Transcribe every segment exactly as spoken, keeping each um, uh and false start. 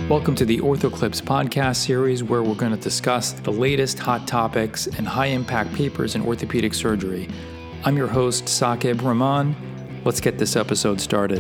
Welcome to the OrthoClips podcast series, where we're going to discuss the latest hot topics and high-impact papers in orthopedic surgery. I'm your host, Saqib Rahman. Let's get this episode started.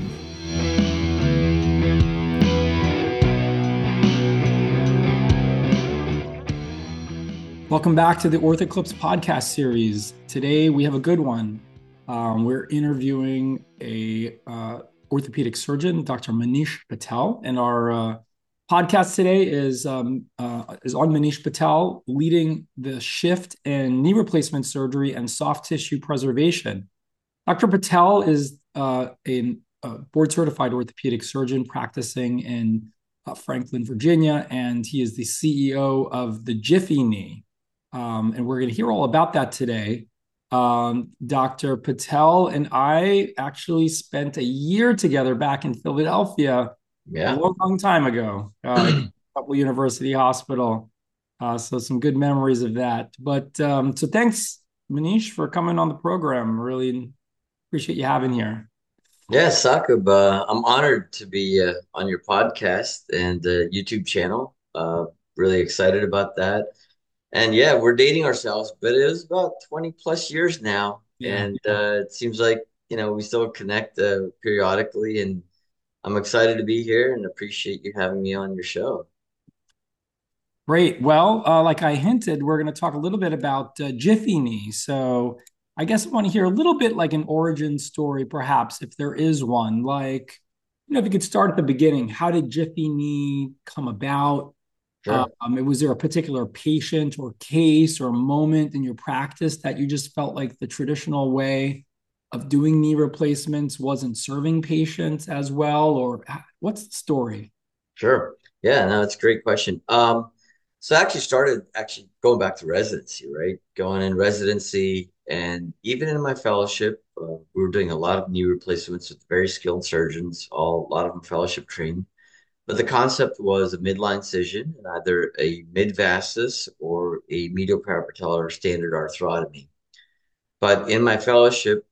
Welcome back to the OrthoClips podcast series. Today we have a good one. Um, we're interviewing a uh, orthopedic surgeon, Doctor Manish Patel, and our uh, podcast today is um, uh, is on Manish Patel, leading the shift in knee replacement surgery and soft tissue preservation. Doctor Patel is uh, a, a board-certified orthopedic surgeon practicing in uh, Franklin, Virginia, and he is the C E O of the Jiffy Knee. Um, and we're going to hear all about that today. Um, Doctor Patel and I actually spent a year together back in Philadelphia. Yeah. A long, long time ago, uh, Couple University Hospital. Uh, so some good memories of that. But um, so thanks, Manish, for coming on the program. Really appreciate you having here. Yeah, Saqib, uh, I'm honored to be uh, on your podcast and uh, YouTube channel. Uh, really excited about that. And yeah, we're dating ourselves, but it was about twenty plus years now. Yeah. And uh, it seems like, you know, we still connect uh, periodically. And I'm excited to be here and appreciate you having me on your show. Great. Well, uh, like I hinted, we're going to talk a little bit about uh, Jiffy Knee. So I guess I want to hear a little bit like an origin story, perhaps, if there is one. Like, you know, if you could start at the beginning, how did Jiffy Knee come about? Sure. Um, was there a particular patient or case or moment in your practice that you just felt like the traditional way of doing knee replacements wasn't serving patients as well? Or what's the story? Sure. Yeah, no, it's a great question. Um, so I actually started actually going back to residency, right? Going in residency and even in my fellowship, uh, we were doing a lot of knee replacements with very skilled surgeons, all a lot of them fellowship trained. But the concept was a midline incision and either a mid-vastus or a medial parapatellar standard arthrotomy. But in my fellowship,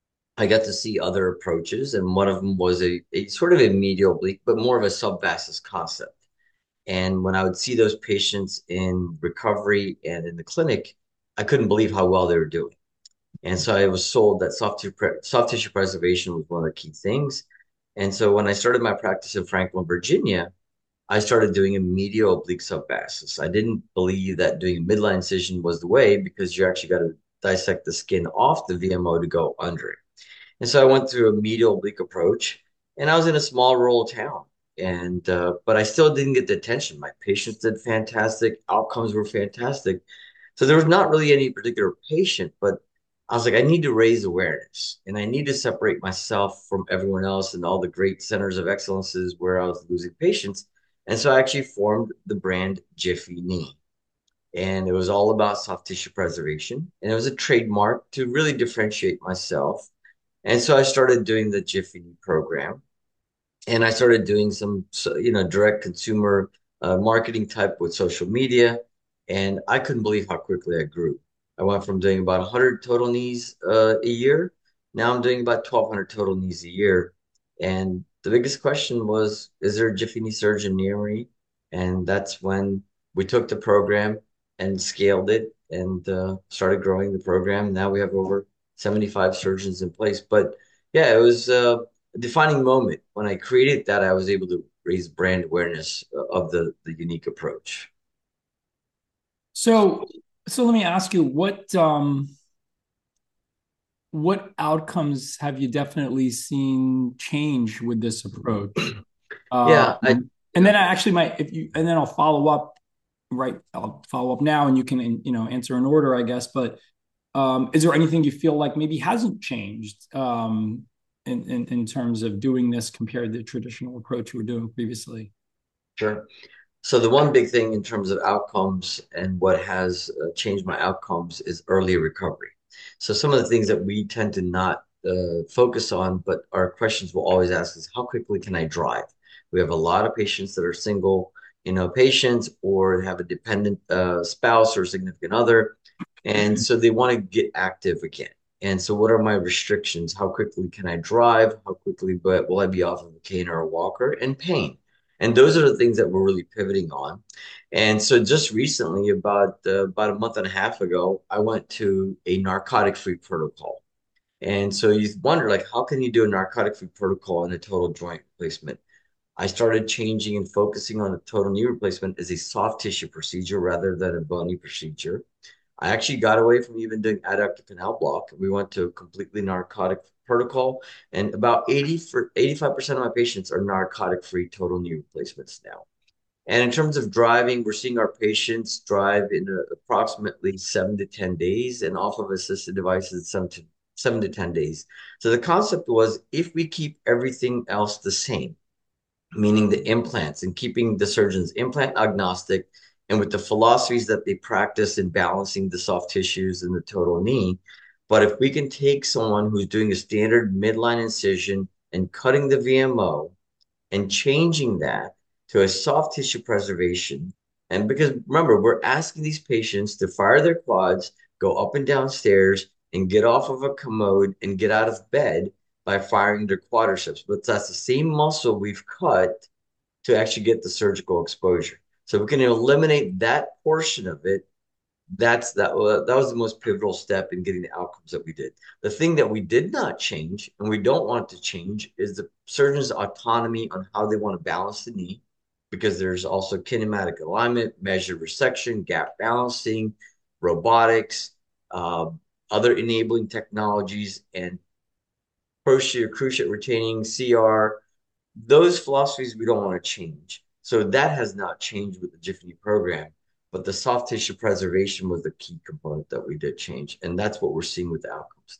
I got to see other approaches, and one of them was a, a sort of a medial oblique, but more of a subvastus concept. And when I would see those patients in recovery and in the clinic, I couldn't believe how well they were doing. And so I was sold that soft tissue, pre soft tissue preservation was one of the key things. And so when I started my practice in Franklin, Virginia, I started doing a medial oblique subvastus. I didn't believe that doing a midline incision was the way because you actually got to dissect the skin off the V M O to go under it. And so I went through a medial oblique approach, and I was in a small rural town. And uh, but I still didn't get the attention. My patients did fantastic, outcomes were fantastic. So there was not really any particular patient, but I was like, I need to raise awareness and I need to separate myself from everyone else and all the great centers of excellences where I was losing patients. And so I actually formed the brand Jiffy Knee. And it was all about soft tissue preservation. And it was a trademark to really differentiate myself. And so I started doing the Jiffy program, and I started doing some, so- you know, direct consumer uh, marketing type with social media. And I couldn't believe how quickly I grew. I went from doing about one hundred total knees uh, a year. Now I'm doing about twelve hundred total knees a year. And the biggest question was, is there a Jiffy knee surgeon near me? And that's when we took the program and scaled it and uh, started growing the program. Now we have over seventy-five surgeons in place. But yeah, it was uh, a defining moment. When I created that, I was able to raise brand awareness uh, of the, the unique approach. So, so let me ask you, what um, what outcomes have you definitely seen change with this approach? Yeah, I Um, and yeah, then I actually might, if you, and then I'll follow up, right? I'll follow up now, and you can, you know, answer in order, I guess. But um, is there anything you feel like maybe hasn't changed um, in, in in terms of doing this compared to the traditional approach you were doing previously? sure. So the one big thing in terms of outcomes and what has uh, changed my outcomes is early recovery. So some of the things that we tend to not uh, focus on, but our questions will always ask is how quickly can I drive? We have a lot of patients that are single, you know, patients or have a dependent uh, spouse or significant other, and so they want to get active again. And so what are my restrictions? How quickly can I drive? How quickly but will I be off of a cane or a walker? And pain. And those are the things that we're really pivoting on. And so just recently, about uh, about a month and a half ago, I went to a narcotic-free protocol. And so you wonder, like, how can you do a narcotic-free protocol and a total joint replacement? I started changing and focusing on a total knee replacement as a soft tissue procedure rather than a bony procedure. I actually got away from even doing adductor canal block. We went to a completely narcotic protocol, and about eighty for eighty-five percent of my patients are narcotic-free total knee replacements now. And in terms of driving, we're seeing our patients drive in a, approximately seven to ten days and off of assisted devices seven to, seven to ten days. So the concept was if we keep everything else the same, meaning the implants and keeping the surgeons implant agnostic and with the philosophies that they practice in balancing the soft tissues and the total knee. But if we can take someone who's doing a standard midline incision and cutting the V M O and changing that to a soft tissue preservation. And because remember, we're asking these patients to fire their quads, go up and down stairs, and get off of a commode and get out of bed by firing their quadriceps. But that's the same muscle we've cut to actually get the surgical exposure. So we can eliminate that portion of it. That's that. Uh, that was the most pivotal step in getting the outcomes that we did. The thing that we did not change, and we don't want to change, is the surgeon's autonomy on how they want to balance the knee, because there's also kinematic alignment, measured resection, gap balancing, robotics, uh, other enabling technologies, and posterior cruciate retaining C R. Those philosophies we don't want to change. So that has not changed with the Jiffy program, but the soft tissue preservation was the key component that we did change. And that's what we're seeing with the outcomes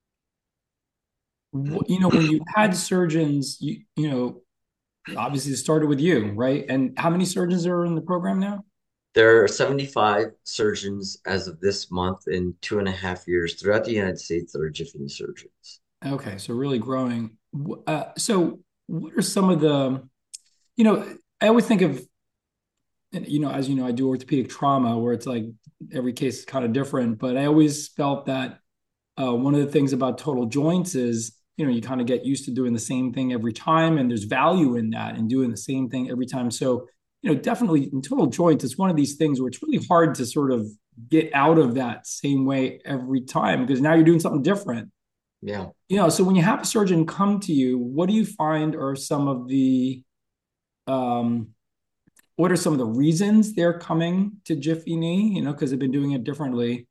now. You know, when you had surgeons, you you know, obviously it started with you, right? And how many surgeons are in the program now? There are seventy-five surgeons as of this month in two and a half years throughout the United States that are Jiffy surgeons. Okay, so really growing. Uh, so what are some of the, you know, I always think of, you know, as you know, I do orthopedic trauma where it's like every case is kind of different, but I always felt that uh, one of the things about total joints is, you know, you kind of get used to doing the same thing every time, and there's value in that and doing the same thing every time. So, you know, definitely in total joints, it's one of these things where it's really hard to sort of get out of that same way every time because now you're doing something different. Yeah. You know, so when you have a surgeon come to you, what do you find are some of the um, what are some of the reasons they're coming to Jiffy Knee? You know, because they've been doing it differently.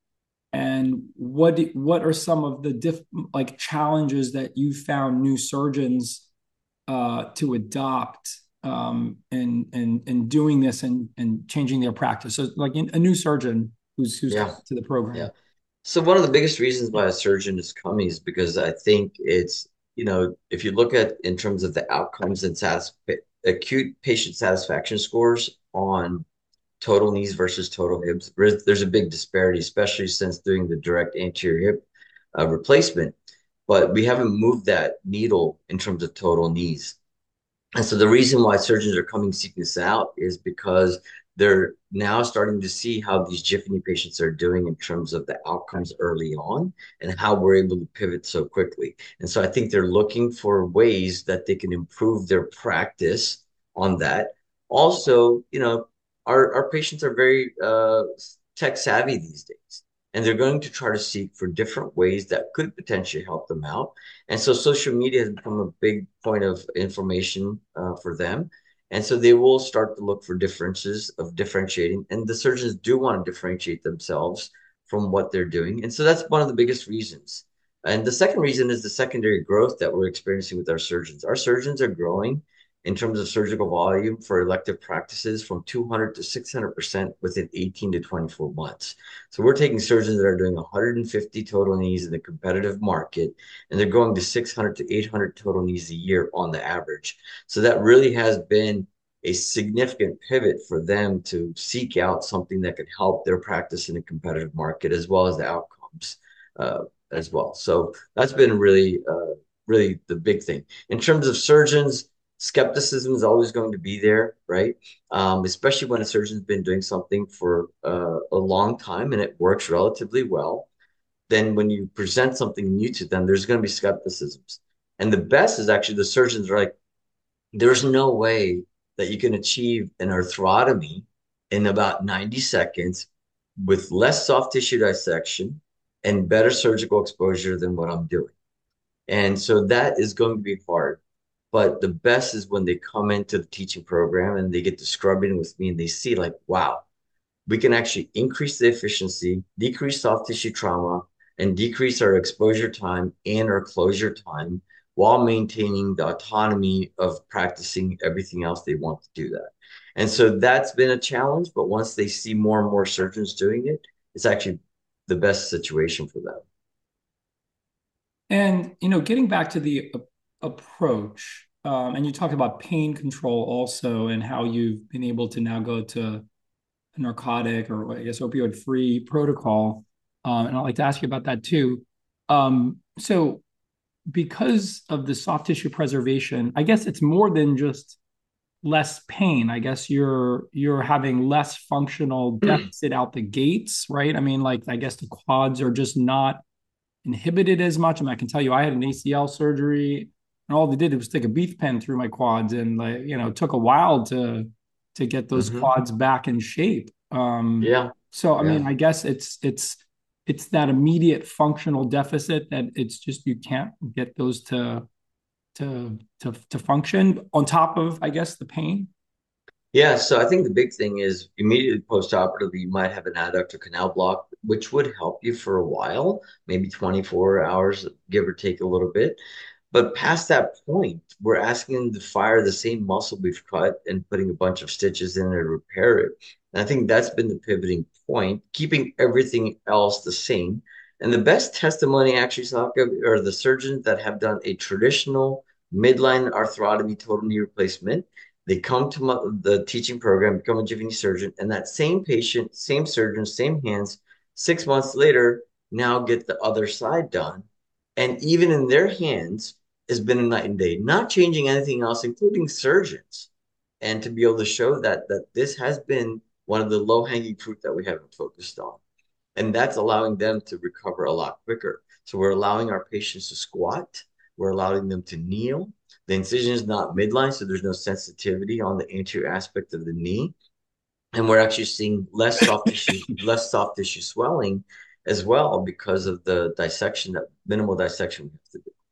And what what are some of the diff, like challenges that you found new surgeons uh, to adopt um, and and and doing this and and changing their practice? So, like a new surgeon who's who's Yeah. coming to the Yeah. program. So one of the biggest reasons why a surgeon is coming is because I think it's, you know, if you look at in terms of the outcomes and satis acute patient satisfaction scores on total knees versus total hips, there's, there's a big disparity, especially since doing the direct anterior hip uh, replacement. But we haven't moved that needle in terms of total knees. And so the reason why surgeons are coming seeking this out is because they're now starting to see how these Jiffy patients are doing in terms of the outcomes early on and how we're able to pivot so quickly. And so I think they're looking for ways that they can improve their practice on that. Also, you know, our, our patients are very uh, tech savvy these days, and they're going to try to seek for different ways that could potentially help them out. And so social media has become a big point of information uh, for them. And so they will start to look for differences of differentiating. And the surgeons do want to differentiate themselves from what they're doing. And so that's one of the biggest reasons. And the second reason is the secondary growth that we're experiencing with our surgeons. Our surgeons are growing in terms of surgical volume for elective practices from two hundred to six hundred percent within eighteen to twenty-four months. So we're taking surgeons that are doing one hundred fifty total knees in the competitive market, and they're going to six hundred to eight hundred total knees a year on the average. So that really has been a significant pivot for them to seek out something that could help their practice in a competitive market as well as the outcomes uh, as well. So that's been really, uh, really the big thing. In terms of surgeons, skepticism is always going to be there, right? Um, especially when a surgeon's been doing something for uh, a long time and it works relatively well. Then when you present something new to them, there's going to be skepticisms. And the best is actually the surgeons are like, there's no way that you can achieve an arthrotomy in about ninety seconds with less soft tissue dissection and better surgical exposure than what I'm doing. And so that is going to be hard. But the best is when they come into the teaching program and they get to scrubbing with me and they see like, wow, we can actually increase the efficiency, decrease soft tissue trauma, and decrease our exposure time and our closure time while maintaining the autonomy of practicing everything else they want to do that. And so that's been a challenge, but once they see more and more surgeons doing it, it's actually the best situation for them. And you know, getting back to the a- approach, um, and you talked about pain control also, and how you've been able to now go to a narcotic or I guess opioid-free protocol. Um, and I'd like to ask you about that too. Um, so, because of the soft tissue preservation, I guess it's more than just less pain. I guess you're you're having less functional deficit out the gates, right? I mean, like I guess the quads are just not inhibited as much. I mean, I can tell you, I had an A C L surgery, and all they did was stick a beef pen through my quads, and like you know, it took a while to to get those Hmm. quads back in shape. Um, Yeah, so, I yeah. mean, I guess it's it's it's that immediate functional deficit that it's just you can't get those to to to to function on top of, I guess, the pain. Yeah, so I think the big thing is immediately post-operatively, you might have an adductor canal block, which would help you for a while, maybe twenty-four hours, give or take a little bit. But past that point, we're asking them to fire the same muscle we've cut and putting a bunch of stitches in to repair it. And I think that's been the pivoting point, keeping everything else the same. And the best testimony, actually, Saka, are the surgeons that have done a traditional midline arthrotomy total knee replacement. They come to my, the teaching program, become a Jiffy surgeon, and that same patient, same surgeon, same hands, six months later, now get the other side done. And even in their hands has been a night and day, not changing anything else, including surgeons. And to be able to show that that this has been one of the low-hanging fruit that we haven't focused on. And that's allowing them to recover a lot quicker. So we're allowing our patients to squat, we're allowing them to kneel. The incision is not midline, so there's no sensitivity on the anterior aspect of the knee. And we're actually seeing less soft tissue, less soft tissue swelling as well because of the dissection, that minimal dissection we have to do.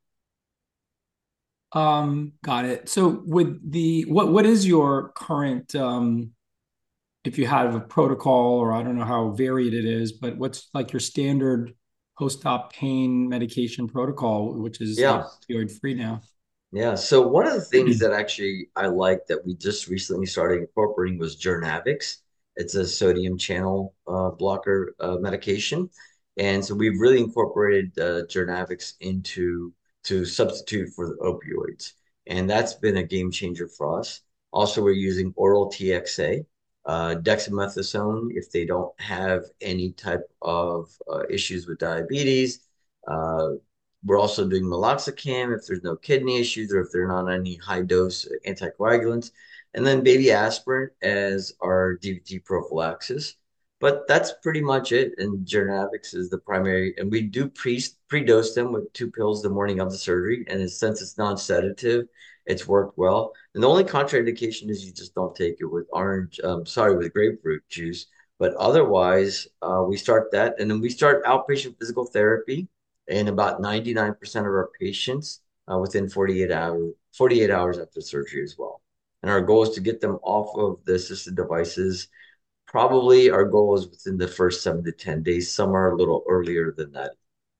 Um, got it. So, with the what what is your current um if you have a protocol, or I don't know how varied it is, but what's like your standard post-op pain medication protocol, which is Yeah. opioid free now? Yeah. So one of the things that actually I like that we just recently started incorporating was Journavx. It's a sodium channel uh, blocker uh, medication. And so we've really incorporated uh, Journavx into to substitute for the opioids. And that's been a game changer for us. Also, we're using oral T X A, uh, dexamethasone if they don't have any type of uh, issues with diabetes. Uh, we're also doing meloxicam if there's no kidney issues or if they're not on any high dose anticoagulants. And then baby aspirin as our D V T prophylaxis. But that's pretty much it. And Journavx is the primary. And we do pre pre-dose them with two pills the morning of the surgery. And it's, since it's non-sedative, it's worked well. And the only contraindication is you just don't take it with orange, um, sorry, with grapefruit juice. But otherwise, uh, we start that. And then we start outpatient physical therapy in about ninety-nine percent of our patients uh, within forty-eight hours, forty-eight hours after surgery as well. And our goal is to get them off of the assisted devices. Probably our goal is within the first seven to ten days. Some are a little earlier than that.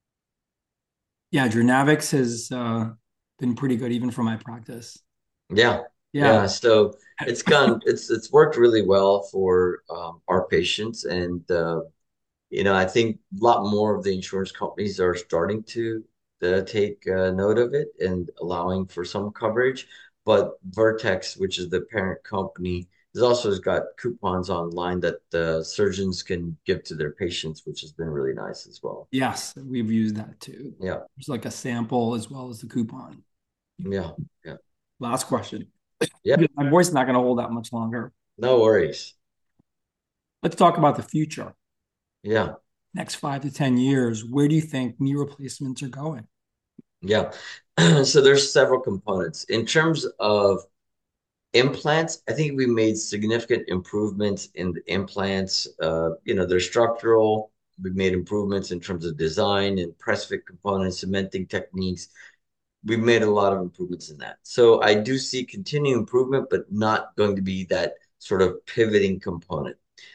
Yeah, Dronavix has uh, been pretty good even for my practice. Yeah, Yeah. yeah. So it's gone. It's it's worked really well for um, our patients, and uh, you know, I think a lot more of the insurance companies are starting to uh, take uh, note of it and allowing for some coverage. But Vertex, which is the parent company, has also has got coupons online that the surgeons can give to their patients, which has been really nice as well. Yes, we've used that too. Yeah, There's like a sample as well as the coupon. yeah, yeah, Last question. yeah. My voice is not going to hold that much longer. No worries. Let's talk about the future. Yeah, Next five to ten years, where do you think knee replacements are going? yeah. So there's several components in terms of Implants, I think we made significant improvements in the implants. Uh, you know, they're structural. We've made improvements in terms of design and press fit components, cementing techniques. We've made a lot of improvements in that. So I do see continued improvement, but not going to be that sort of pivoting component.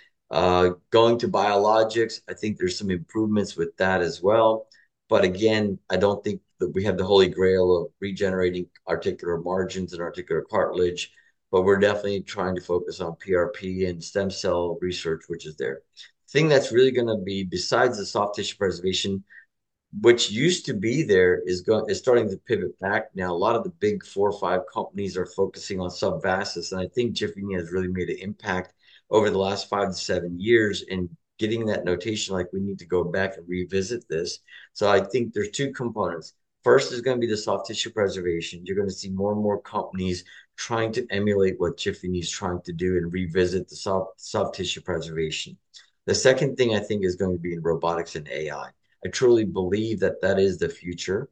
Uh, going to biologics, I think there's some improvements with that as well. But again, I don't think that we have the holy grail of regenerating articular margins and articular cartilage, but we're definitely trying to focus on P R P and stem cell research, which is there. The thing that's really going to be, besides the soft tissue preservation, which used to be there, is going is starting to pivot back now. A lot of the big four or five companies are focusing on subvascular, and I think Jiffy has really made an impact over the last five to seven years in getting that notation. Like we need to go back and revisit this. So I think there's two components. First is going to be the soft tissue preservation. You're going to see more and more companies trying to emulate what Jiffy is trying to do and revisit the soft soft tissue preservation. The second thing I think is going to be in robotics and A I. I truly believe that that is the future.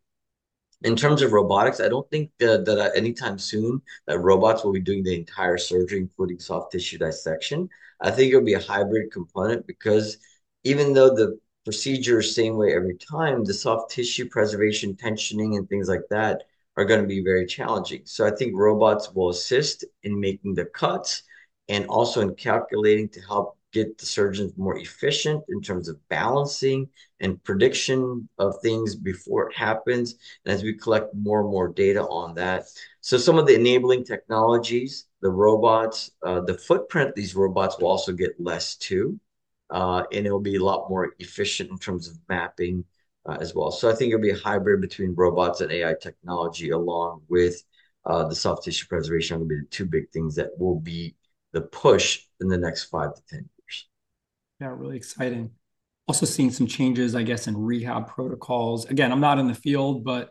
In terms of robotics, I don't think that, that uh, anytime soon that robots will be doing the entire surgery, including soft tissue dissection. I think it'll be a hybrid component because even though the procedure is same way every time, the soft tissue preservation, tensioning, and things like that are going to be very challenging. So I think robots will assist in making the cuts and also in calculating to help get the surgeons more efficient in terms of balancing and prediction of things before it happens. And as we collect more and more data on that. So some of the enabling technologies, the robots, uh, the footprint, these robots will also get less too. Uh, and it'll be a lot more efficient in terms of mapping uh, as well. So I think it'll be a hybrid between robots and A I technology along with uh, the soft tissue preservation will be the two big things that will be the push in the next five to ten years. Yeah, really exciting. Also seeing some changes, I guess, in rehab protocols. Again, I'm not in the field, but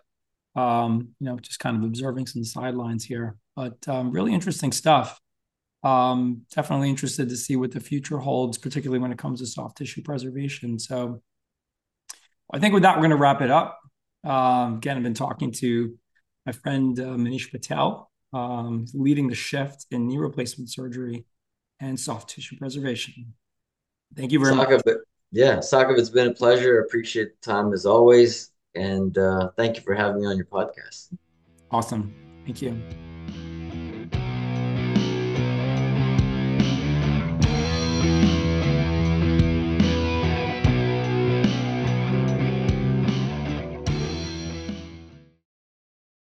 um, you know, just kind of observing some sidelines here. But um, really interesting stuff. Um, definitely interested to see what the future holds, particularly when it comes to soft tissue preservation. So I think with that, we're going to wrap it up. Um, again, I've been talking to my friend uh, Manish Patel, um, leading the shift in knee replacement surgery and soft tissue preservation. Thank you very much. Sakib, yeah, Sakib, it's been a pleasure. Appreciate the time as always. And uh, thank you for having me on your podcast. Awesome. Thank you.